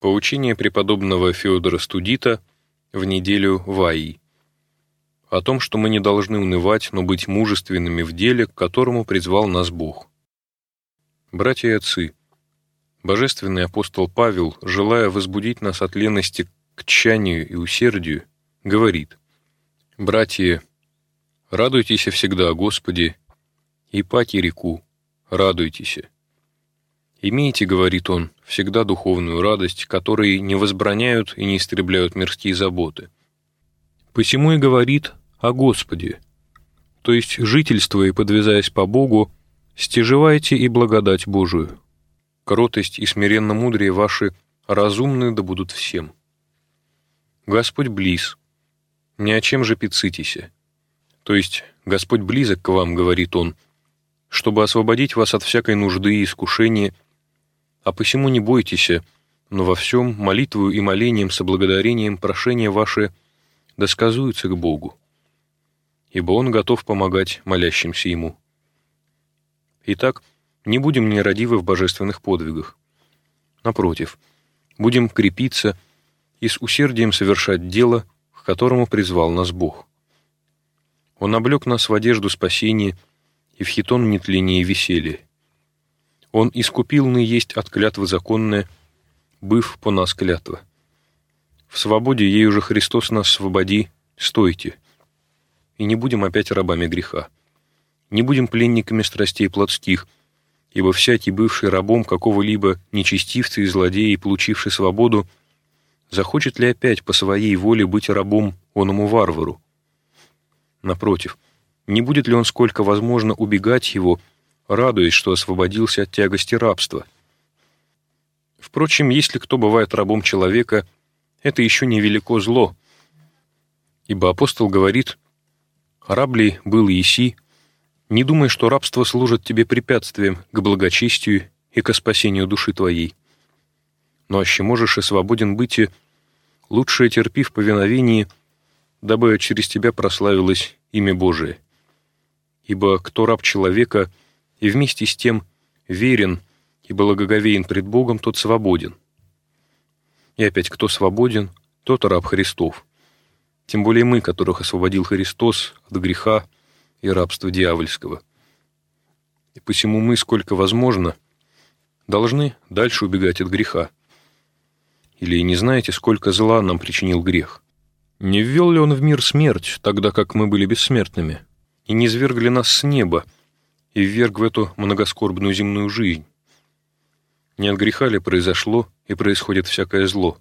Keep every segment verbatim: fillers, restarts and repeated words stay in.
Поучение преподобного Феодора Студита в неделю Ваи. О том, что мы не должны унывать, но быть мужественными в деле, к которому призвал нас Бог. Братья и отцы, божественный апостол Павел, желая возбудить нас от лености к тщанию и усердию, говорит: «Братья, радуйтесь всегда о Господе, и паки реку, радуйтесь. Имейте, — говорит он, — всегда духовную радость, которые не возбраняют и не истребляют мирские заботы. Посему и говорит о Господе, то есть, жительствуя и подвязаясь по Богу, стяжевайте и благодать Божию. Кротость и смиренно мудрее ваши разумны да будут всем. Господь близ, ни о чем же пецитесь. То есть, Господь близок к вам, — говорит он, — чтобы освободить вас от всякой нужды и искушения, а посему не бойтесь, но во всем молитвою и молением со благодарением прошения ваши досказуются к Богу, ибо Он готов помогать молящимся Ему. Итак, не будем нерадивы в божественных подвигах. Напротив, будем крепиться и с усердием совершать дело, к которому призвал нас Бог. Он облек нас в одежду спасения и в хитон нетления и веселья. Он искупил ны есть от клятвы законная, быв по нас клятва. В свободе ею же Христос нас свободи, стойте. И не будем опять рабами греха. Не будем пленниками страстей плотских, ибо всякий, бывший рабом какого-либо нечестивца и злодея и получивший свободу, захочет ли опять по своей воле быть рабом оному варвару? Напротив, не будет ли он сколько возможно убегать его, радуясь, что освободился от тягости рабства? Впрочем, если кто бывает рабом человека, это еще не велико зло, ибо апостол говорит: «Раб ли был Иси, не думай, что рабство служит тебе препятствием к благочестию и ко спасению души твоей. Но аще можешь и свободен быть, и лучше терпи в повиновении, дабы через тебя прославилось имя Божие. Ибо кто раб человека и вместе с тем верен и благоговеен пред Богом, тот свободен. И опять, кто свободен, тот раб Христов. Тем более мы, которых освободил Христос от греха и рабства дьявольского. И посему мы, сколько возможно, должны дальше убегать от греха. Или не знаете, сколько зла нам причинил грех? Не ввел ли он в мир смерть, тогда как мы были бессмертными, и не низвергли ли нас с неба, и вверг в эту многоскорбную земную жизнь? Не от греха ли произошло и происходит всякое зло?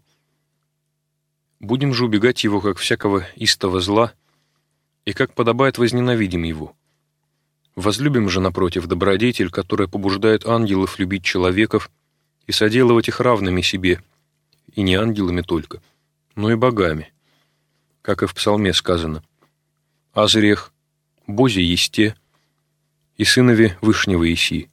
Будем же убегать его, как всякого истого зла, и как подобает возненавидим его. Возлюбим же, напротив, добродетель, которая побуждает ангелов любить человеков и соделывать их равными себе, и не ангелами только, но и богами, как и в псалме сказано: «Азрех, Бозе есте, и сынове Вышнего еси».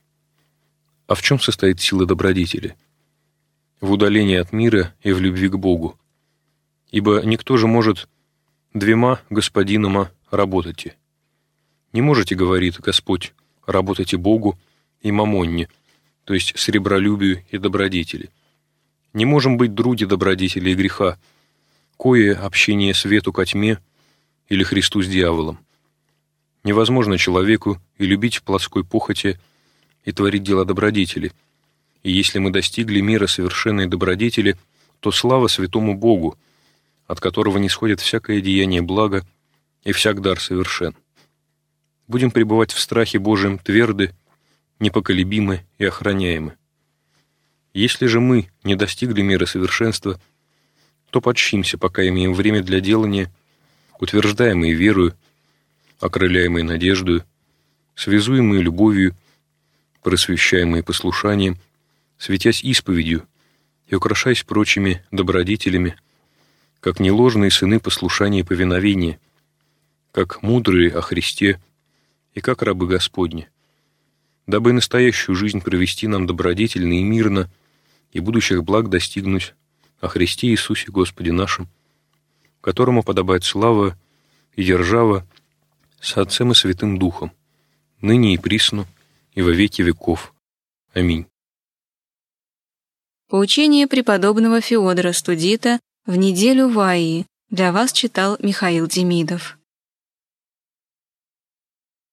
А в чем состоит сила добродетели? В удалении от мира и в любви к Богу. Ибо никто же может двема господинама работать. Не можете, говорит Господь, работайте Богу и мамонне, то есть сребролюбию и добродетели. Не можем быть други добродетели и греха, кое общение свету ко тьме или Христу с дьяволом. Невозможно человеку и любить в плотской похоти и творить дела добродетели. И если мы достигли мира совершенной добродетели, то слава святому Богу, от которого нисходит всякое деяние блага и всяк дар совершен. Будем пребывать в страхе Божьем тверды, непоколебимы и охраняемы. Если же мы не достигли мира совершенства, то подщимся, пока имеем время для делания, утверждаемые верою, окрыляемые надеждою, связуемые любовью, просвещаемые послушанием, светясь исповедью и украшаясь прочими добродетелями, как неложные сыны послушания и повиновения, как мудрые о Христе и как рабы Господни, дабы настоящую жизнь провести нам добродетельно и мирно и будущих благ достигнуть о Христе Иисусе Господе нашим, которому подобает слава и держава с Отцем и Святым Духом, ныне и присно, и во веки веков. Аминь. Поучение преподобного Феодора Студита в неделю Вайи. Для вас читал Михаил Демидов.